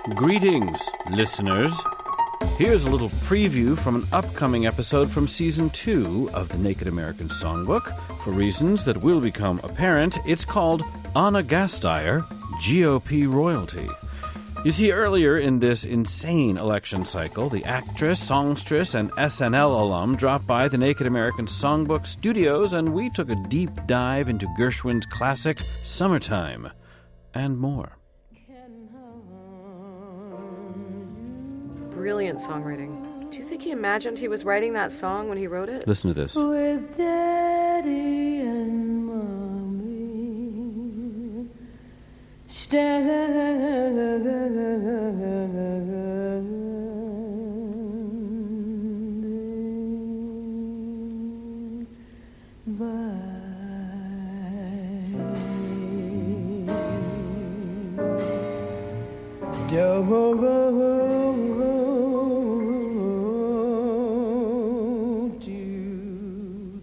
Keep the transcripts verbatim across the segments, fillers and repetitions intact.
Greetings, listeners. Here's a little preview from an upcoming episode from Season two of the Naked American Songbook. For reasons that will become apparent, it's called Ana Gasteyer, G O P Royalty. You see, earlier in this insane election cycle, the actress, songstress, and S N L alum dropped by the Naked American Songbook studios, and we took a deep dive into Gershwin's classic Summertime and more. Brilliant songwriting. Do you think he imagined he was writing that song when he wrote it? Listen to this. With Daddy and Mommy standing by. Don't you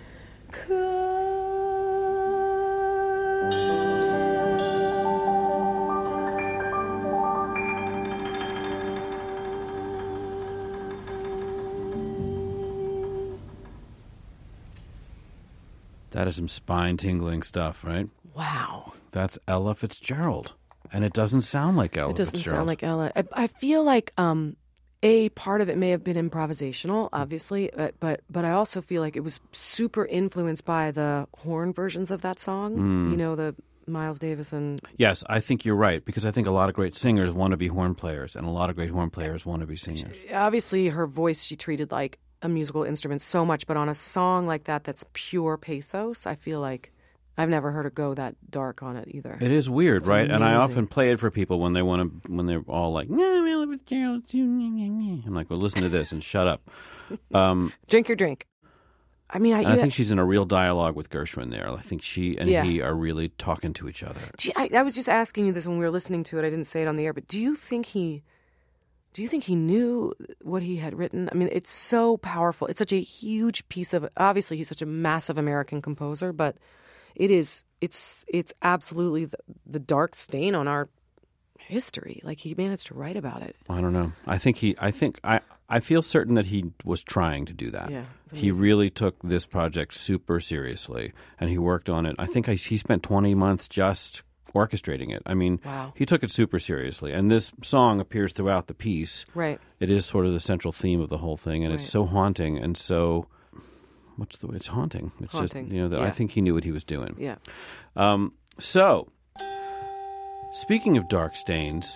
That is some spine-tingling stuff, right? Wow. That's Ella Fitzgerald. And it doesn't sound like Ella It doesn't Fitzgerald. sound like Ella. I, I feel like um, a part of it may have been improvisational, obviously, but, but but I also feel like it was super influenced by the horn versions of that song. Mm. You know, the Miles Davis and... Yes, I think you're right, because I think a lot of great singers want to be horn players, and a lot of great horn players want to be singers. Obviously, her voice she treated like a musical instrument so much, but on a song like that that's pure pathos, I feel like I've never heard her go that dark on it either. It is weird, It's right? And I amazing. often play it for people when they want to, when they're all like, "Nah, Ella Fitzgerald, you, nah, nah, nah." I'm like, well, listen to this and shut up. Um, Drink your drink. I mean, I, and I think she's in a real dialogue with Gershwin there. I think she and Yeah. he are really talking to each other. Do you- I, I was just asking you this when we were listening to it. I didn't say it on the air, but do you think he, do you think he knew what he had written? I mean, it's so powerful. It's such a huge piece of. Obviously, he's such a massive American composer, but it is. It's it's absolutely the, the dark stain on our history. Like he managed to write about it. I don't know. I think he. I think I. I feel certain that he was trying to do that. Yeah, it's He amazing. really took this project super seriously, and he worked on it. I think I, he spent twenty months just orchestrating it. I mean, Wow. he took it super seriously. And this song appears throughout the piece. Right. It is sort of the central theme of the whole thing, and it's Right. so haunting and so. What's the? It's haunting. It's Haunting, just you know that I yeah. think he knew what he was doing. Yeah. Um. So, speaking of dark stains,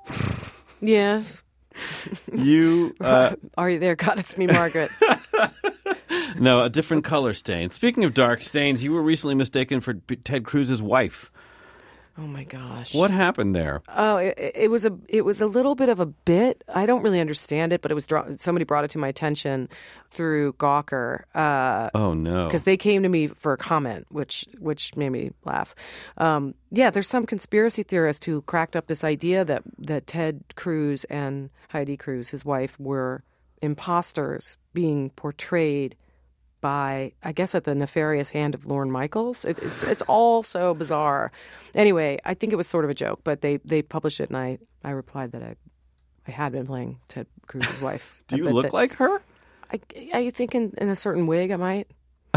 Yes. you. Uh, Are you there? God, it's me, Margaret. No, a different color stain. Speaking of dark stains, you were recently mistaken for B- Ted Cruz's wife. Oh my gosh. What happened there? Oh, it, it was a it was a little bit of a bit. I don't really understand it, but it was draw- somebody brought it to my attention through Gawker because Oh no! they came to me for a comment, which which made me laugh. Um, yeah, there's some conspiracy theorist who cracked up this idea that that Ted Cruz and Heidi Cruz, his wife, were imposters being portrayed by, I guess, at the nefarious hand of Lorne Michaels. It, it's it's all so bizarre. Anyway, I think it was sort of a joke, but they, they published it, and I, I replied that I I had been playing Ted Cruz's wife. Do you But look that- like her? I, I think in, in a certain wig I might.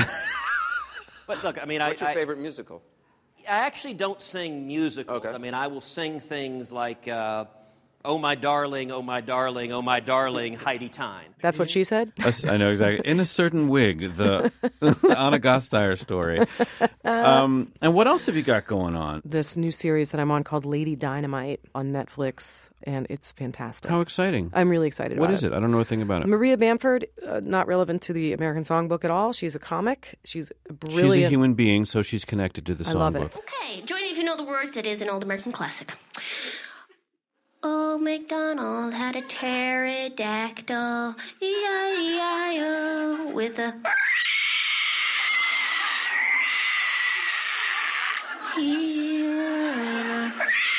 But look, I mean, What's I, your I, favorite musical? I actually don't sing musicals. Okay. I mean, I will sing things like, uh, "Oh my darling, oh my darling, oh my darling, Heidi Tyne." That's what she said? Yes, I know exactly. In a certain wig, the Ana Gasteyer story. Um, and what else have you got going on? This new series that I'm on called Lady Dynamite on Netflix, and it's fantastic. How exciting! I'm really excited What about is it? I don't know a thing about it. Maria Bamford, uh, not relevant to the American Songbook at all. She's a comic. She's brilliant. She's a human being, so she's connected to the I love songbook. it. Okay, join it if you know the words. It is an old American classic. Old MacDonald had a pterodactyl, E I E I O, with a... Here and a...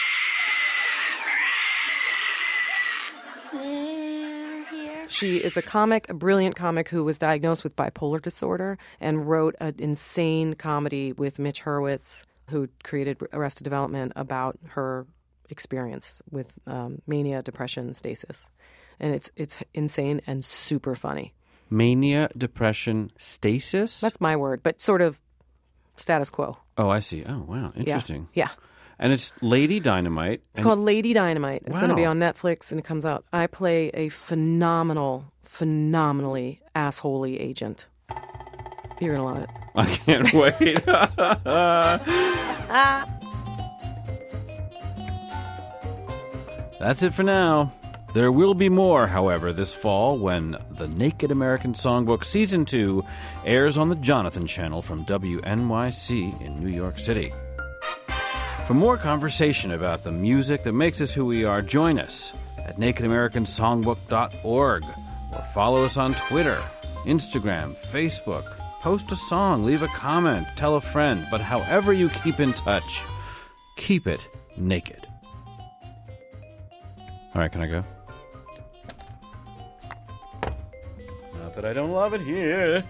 There, here. She is a comic, a brilliant comic who was diagnosed with bipolar disorder and wrote an insane comedy with Mitch Hurwitz, who created Arrested Development, about her experience with um, mania, depression, stasis. And it's it's insane and super funny. Mania, depression, stasis? That's my word, but sort of status quo. Oh, I see. Oh, wow. Interesting. Yeah. yeah. And it's Lady Dynamite. It's called Lady Dynamite. It's Wow. going to be on Netflix, and it comes out. I play a phenomenal, phenomenally assholey agent. You're going to love it. I can't wait. That's it for now. There will be more, however, this fall when The Naked American Songbook Season two airs on the Jonathan Channel from W N Y C in New York City. For more conversation about the music that makes us who we are, join us at naked american songbook dot org or follow us on Twitter, Instagram, Facebook. Post a song, leave a comment, tell a friend, but however you keep in touch, keep it naked. All right, can I go? Not that I don't love it here.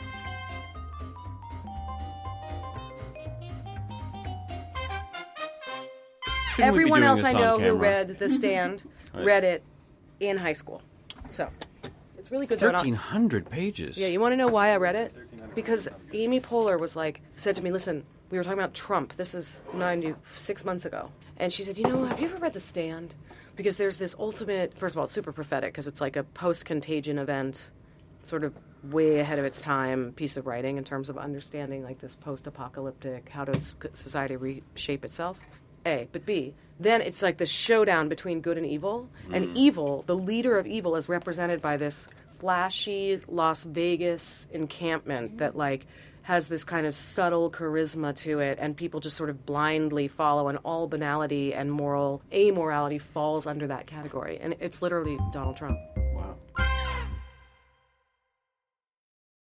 Shouldn't we be Everyone doing else this I on know who camera? read The Stand Right. read it in high school. So it's really good. though, and I'll- thirteen hundred pages. Yeah, you want to know why I read it? Because Amy Poehler was like, said to me, listen, we were talking about Trump. This is ninety, six months ago. And she said, you know, have you ever read The Stand? Because there's this ultimate, first of all, it's super prophetic because it's like a post-contagion event, sort of way ahead of its time piece of writing in terms of understanding like this post-apocalyptic, how does society reshape itself? A. But B, then it's like the showdown between good and evil. And evil, the leader of evil, is represented by this flashy Las Vegas encampment that like has this kind of subtle charisma to it, and people just sort of blindly follow, and all banality and moral amorality falls under that category. And it's literally Donald Trump.